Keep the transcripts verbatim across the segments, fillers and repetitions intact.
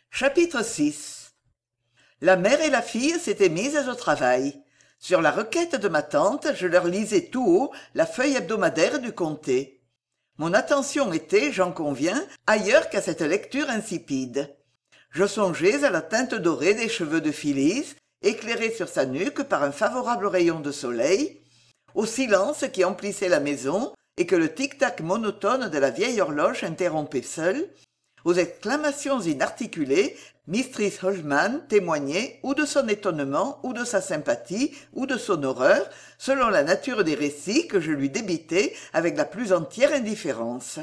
Chapitre six. La mère et la fille s'étaient mises au travail. Sur la requête de ma tante, je leur lisais tout haut la feuille hebdomadaire du comté. Mon attention était, j'en conviens, ailleurs qu'à cette lecture insipide. Je songeais à la teinte dorée des cheveux de Phyllis, éclairée sur sa nuque par un favorable rayon de soleil, au silence qui emplissait la maison et que le tic-tac monotone de la vieille horloge interrompait seul, aux exclamations inarticulées, mistress Hodgman témoignait ou de son étonnement, ou de sa sympathie, ou de son horreur, selon la nature des récits que je lui débitais avec la plus entière indifférence.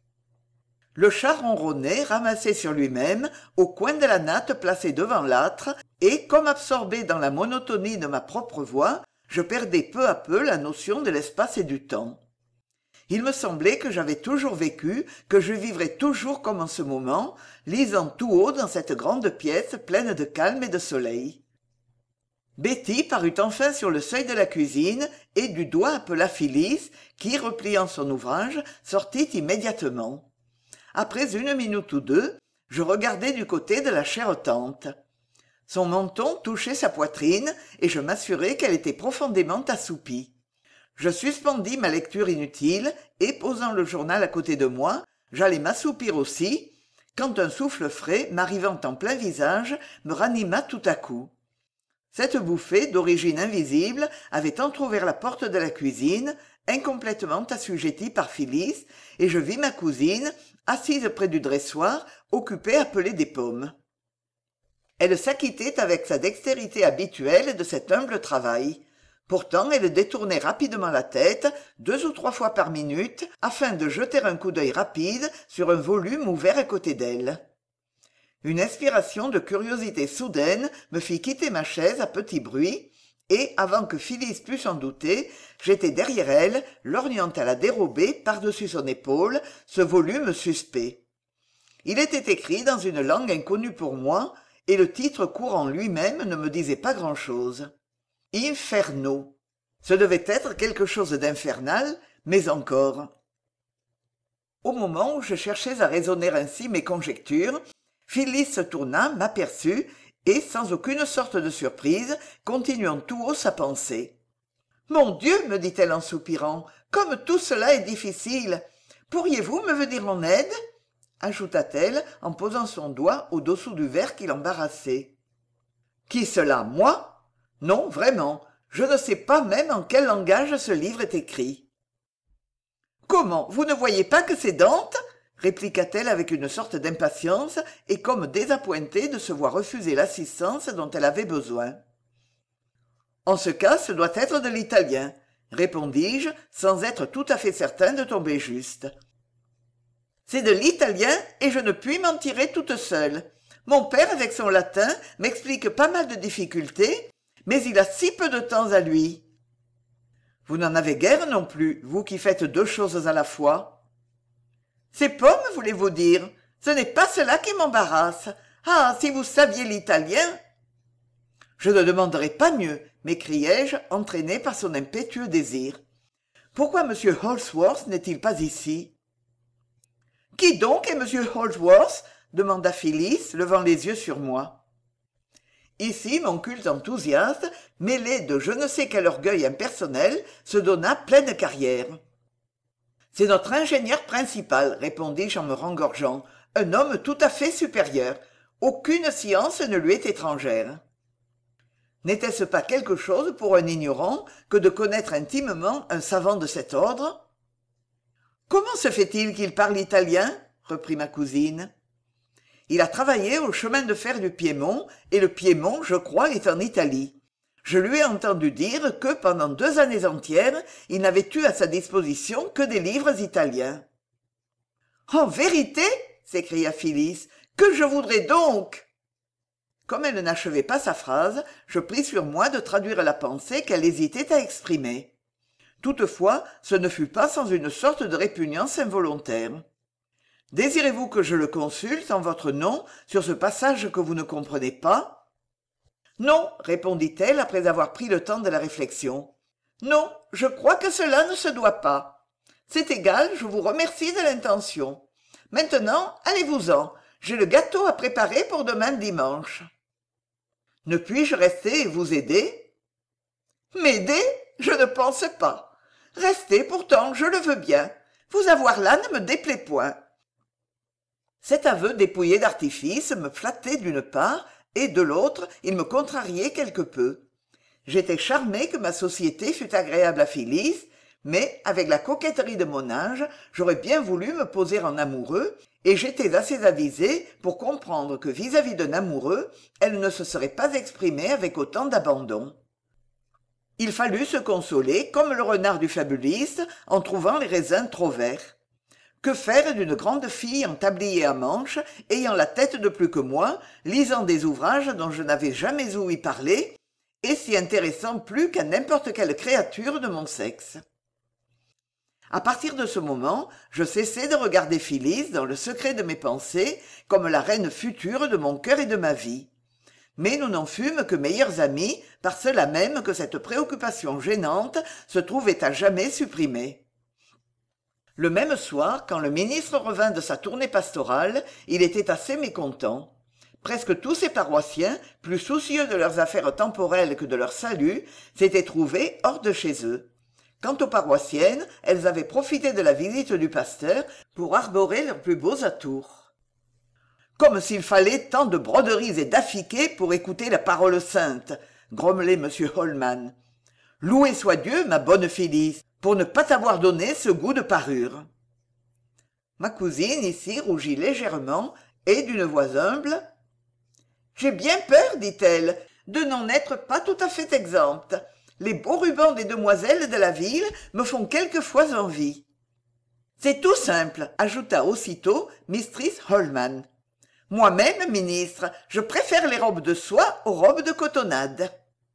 Le chat ronronnait, ramassé sur lui-même, au coin de la natte placée devant l'âtre, et, comme absorbé dans la monotonie de ma propre voix, je perdais peu à peu la notion de l'espace et du temps. Il me semblait que j'avais toujours vécu, que je vivrais toujours comme en ce moment, lisant tout haut dans cette grande pièce pleine de calme et de soleil. Betty parut enfin sur le seuil de la cuisine et du doigt appela Phyllis, qui, repliant son ouvrage, sortit immédiatement. Après une minute ou deux, je regardai du côté de la chère tante. Son menton touchait sa poitrine et je m'assurai qu'elle était profondément assoupie. Je suspendis ma lecture inutile et, posant le journal à côté de moi, j'allais m'assoupir aussi, quand un souffle frais, m'arrivant en plein visage, me ranima tout à coup. Cette bouffée, d'origine invisible, avait entr'ouvert la porte de la cuisine, incomplètement assujettie par Phyllis, et je vis ma cousine, assise près du dressoir, occupée à peler des pommes. Elle s'acquittait avec sa dextérité habituelle de cet humble travail. Pourtant, elle détournait rapidement la tête, deux ou trois fois par minute, afin de jeter un coup d'œil rapide sur un volume ouvert à côté d'elle. Une inspiration de curiosité soudaine me fit quitter ma chaise à petit bruit, et, avant que Phyllis pût s'en douter, j'étais derrière elle, lorgnant à la dérobée, par-dessus son épaule, ce volume suspect. Il était écrit dans une langue inconnue pour moi, et le titre courant lui-même ne me disait pas grand-chose. Inferno. Ce devait être quelque chose d'infernal, mais encore. Au moment où je cherchais à raisonner ainsi mes conjectures, Phyllis se tourna, m'aperçut, et, sans aucune sorte de surprise, continuant tout haut sa pensée. « Mon Dieu, me dit-elle en soupirant, comme tout cela est difficile. Pourriez-vous me venir en aide ?» ajouta-t-elle en posant son doigt au-dessous du verre qui l'embarrassait. « Qui cela, moi ? Non, vraiment, je ne sais pas même en quel langage ce livre est écrit. »« Comment, vous ne voyez pas que c'est Dante ?» répliqua-t-elle avec une sorte d'impatience et comme désappointée de se voir refuser l'assistance dont elle avait besoin. « En ce cas, ce doit être de l'italien, » répondis-je, sans être tout à fait certain de tomber juste. « C'est de l'italien et je ne puis m'en tirer toute seule. Mon père, avec son latin, m'explique pas mal de difficultés, mais il a si peu de temps à lui. »« Vous n'en avez guère non plus, vous qui faites deux choses à la fois. »« Ces pommes, voulez-vous dire ? Ce n'est pas cela qui m'embarrasse. Ah, si vous saviez l'italien !»« Je ne demanderai pas mieux, » m'écriai-je, entraîné par son impétueux désir. « Pourquoi M. Holsworth n'est-il pas ici ?»« Qui donc est M. Holsworth ?» demanda Phyllis, levant les yeux sur moi. Ici, mon culte enthousiaste, mêlé de je ne sais quel orgueil impersonnel, se donna pleine carrière. « C'est notre ingénieur principal, » répondis-je en me rengorgeant, « un homme tout à fait supérieur. Aucune science ne lui est étrangère. » N'était-ce pas quelque chose pour un ignorant que de connaître intimement un savant de cet ordre ? « Comment se fait-il qu'il parle italien ?» reprit ma cousine. « Il a travaillé au chemin de fer du Piémont, et le Piémont, je crois, est en Italie. Je lui ai entendu dire que, pendant deux années entières, il n'avait eu à sa disposition que des livres italiens. »« En vérité ?» s'écria Phyllis. « Que je voudrais donc ?» Comme elle n'achevait pas sa phrase, je pris sur moi de traduire la pensée qu'elle hésitait à exprimer. Toutefois, ce ne fut pas sans une sorte de répugnance involontaire. « Désirez-vous que je le consulte en votre nom sur ce passage que vous ne comprenez pas ?»« Non, » répondit-elle après avoir pris le temps de la réflexion. « Non, je crois que cela ne se doit pas. C'est égal, je vous remercie de l'intention. Maintenant, allez-vous-en. J'ai le gâteau à préparer pour demain dimanche. Ne puis-je rester et vous aider? M'aider? Je ne pense pas. Rester, pourtant, je le veux bien. Vous avoir là ne me déplaît point. Cet aveu dépouillé d'artifice me flattait d'une part, et de l'autre, il me contrariait quelque peu. J'étais charmé que ma société fût agréable à Phyllis, mais, avec la coquetterie de mon âge, j'aurais bien voulu me poser en amoureux, et j'étais assez avisé pour comprendre que vis-à-vis d'un amoureux, elle ne se serait pas exprimée avec autant d'abandon. Il fallut se consoler, comme le renard du fabuliste, en trouvant les raisins trop verts. Que faire d'une grande fille en tablier à manches, ayant la tête de plus que moi, lisant des ouvrages dont je n'avais jamais ouï parler, et s'y intéressant plus qu'à n'importe quelle créature de mon sexe? À partir de ce moment, je cessai de regarder Phyllis dans le secret de mes pensées comme la reine future de mon cœur et de ma vie. Mais nous n'en fûmes que meilleurs amis, par cela même que cette préoccupation gênante se trouvait à jamais supprimée. Le même soir, quand le ministre revint de sa tournée pastorale, il était assez mécontent. Presque tous ses paroissiens, plus soucieux de leurs affaires temporelles que de leur salut, s'étaient trouvés hors de chez eux. Quant aux paroissiennes, elles avaient profité de la visite du pasteur pour arborer leurs plus beaux atours. Comme s'il fallait tant de broderies et d'affiquets pour écouter la parole sainte, grommelait M. Holman. Loué soit Dieu, ma bonne Phyllis, pour ne pas t'avoir donné ce goût de parure. Ma cousine ici rougit légèrement et, d'une voix humble, « J'ai bien peur, dit-elle, de n'en être pas tout à fait exempte. Les beaux rubans des demoiselles de la ville me font quelquefois envie. » C'est tout simple, ajouta aussitôt mistress Holman. Moi-même, ministre, je préfère les robes de soie aux robes de cotonnade.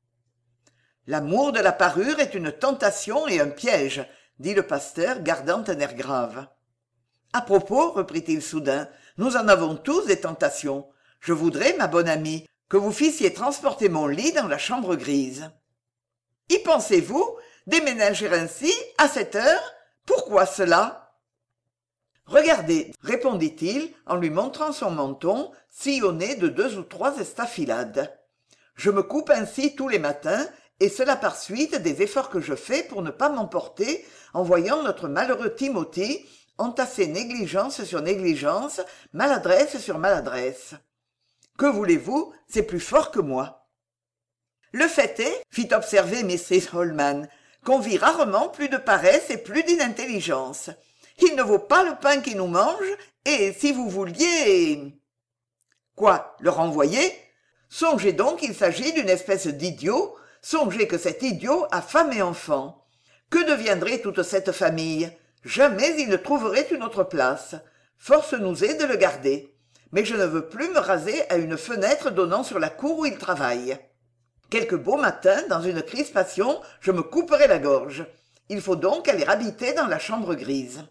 L'amour de la parure est une tentation et un piège, dit le pasteur, gardant un air grave. À propos, reprit-il soudain, nous en avons tous des tentations. Je voudrais, ma bonne amie, que vous fissiez transporter mon lit dans la chambre grise. Y pensez-vous, déménager ainsi, à cette heure? Pourquoi cela? Regardez, répondit-il en lui montrant son menton, sillonné de deux ou trois estafilades. Je me coupe ainsi tous les matins, et cela par suite des efforts que je fais pour ne pas m'emporter en voyant notre malheureux Timothy entasser négligence sur négligence, maladresse sur maladresse. Que voulez-vous, c'est plus fort que moi. Le fait est, fit observer mistress Holman, qu'on vit rarement plus de paresse et plus d'inintelligence. Il ne vaut pas le pain qui nous mange, et si vous vouliez... Quoi, le renvoyer? Songez donc qu'il s'agit d'une espèce d'idiot, songez que cet idiot a femme et enfants. Que deviendrait toute cette famille? Jamais il ne trouverait une autre place. Force nous est de le garder. Mais je ne veux plus me raser à une fenêtre donnant sur la cour où il travaille. Quelque beau matin, dans une crispation, je me couperai la gorge. Il faut donc aller habiter dans la chambre grise.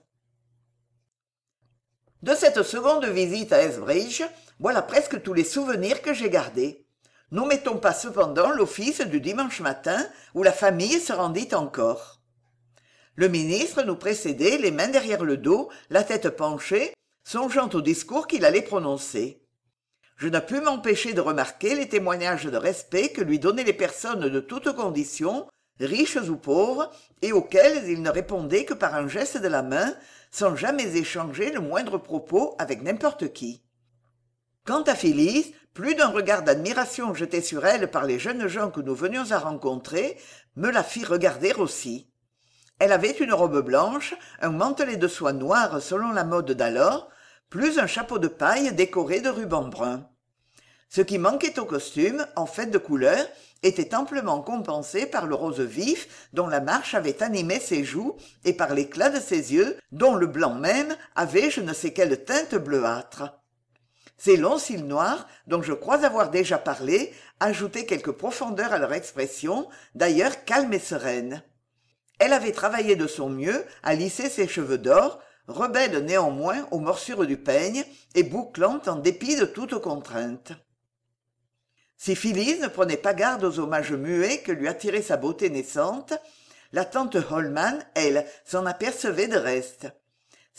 De cette seconde visite à Esbridge, voilà presque tous les souvenirs que j'ai gardés. N'omettons pas cependant l'office du dimanche matin où la famille se rendit encore. Le ministre nous précédait, les mains derrière le dos, la tête penchée, songeant au discours qu'il allait prononcer. Je ne pus m'empêcher de remarquer les témoignages de respect que lui donnaient les personnes de toutes conditions, riches ou pauvres, et auxquels il ne répondait que par un geste de la main, sans jamais échanger le moindre propos avec n'importe qui. Quant à Phyllis, plus d'un regard d'admiration jeté sur elle par les jeunes gens que nous venions à rencontrer me la fit regarder aussi. Elle avait une robe blanche, un mantelet de soie noire selon la mode d'alors, plus un chapeau de paille décoré de rubans bruns. Ce qui manquait au costume, en fait de couleur, était amplement compensé par le rose vif dont la marche avait animé ses joues et par l'éclat de ses yeux dont le blanc même avait je ne sais quelle teinte bleuâtre. Ces longs cils noirs, dont je crois avoir déjà parlé, ajoutaient quelque profondeur à leur expression, d'ailleurs calme et sereine. Elle avait travaillé de son mieux à lisser ses cheveux d'or, rebelles néanmoins aux morsures du peigne et bouclant en dépit de toute contrainte. Si Phyllis ne prenait pas garde aux hommages muets que lui attirait sa beauté naissante, la tante Holman, elle, s'en apercevait de reste.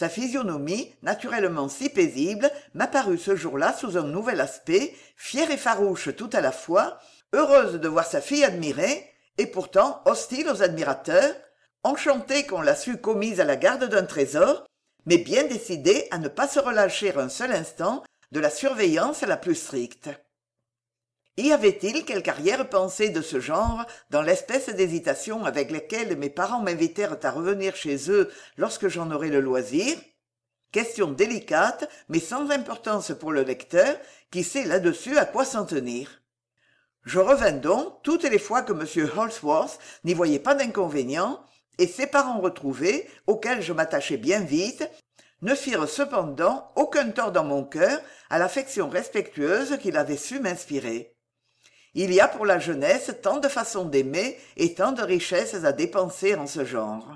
Sa physionomie, naturellement si paisible, m'apparut ce jour-là sous un nouvel aspect, fière et farouche tout à la fois, heureuse de voir sa fille admirée, et pourtant hostile aux admirateurs, enchantée qu'on la sût commise à la garde d'un trésor, mais bien décidée à ne pas se relâcher un seul instant de la surveillance la plus stricte. Y avait-il quelque arrière-pensée de ce genre dans l'espèce d'hésitation avec laquelle mes parents m'invitèrent à revenir chez eux lorsque j'en aurais le loisir? Question délicate, mais sans importance pour le lecteur, qui sait là-dessus à quoi s'en tenir. Je revins donc toutes les fois que M. Holsworth n'y voyait pas d'inconvénient, et ses parents retrouvés, auxquels je m'attachai bien vite, ne firent cependant aucun tort dans mon cœur à l'affection respectueuse qu'il avait su m'inspirer. Il y a pour la jeunesse tant de façons d'aimer et tant de richesses à dépenser en ce genre.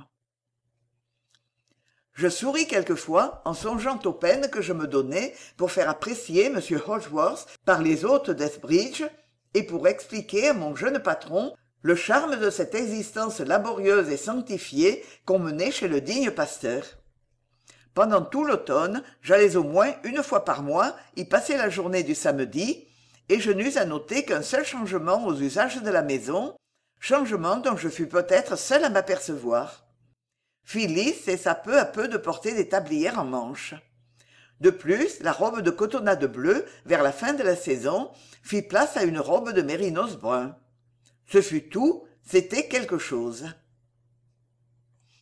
Je souris quelquefois en songeant aux peines que je me donnais pour faire apprécier M. Holsworth par les hôtes d'Estbridge et pour expliquer à mon jeune patron le charme de cette existence laborieuse et sanctifiée qu'on menait chez le digne pasteur. Pendant tout l'automne, j'allais au moins une fois par mois y passer la journée du samedi, et je n'eus à noter qu'un seul changement aux usages de la maison, changement dont je fus peut-être seul à m'apercevoir. Phyllis cessa peu à peu de porter des tablières en manches. De plus, la robe de cotonnade bleue, vers la fin de la saison, fit place à une robe de mérinos brun. Ce fut tout, c'était quelque chose.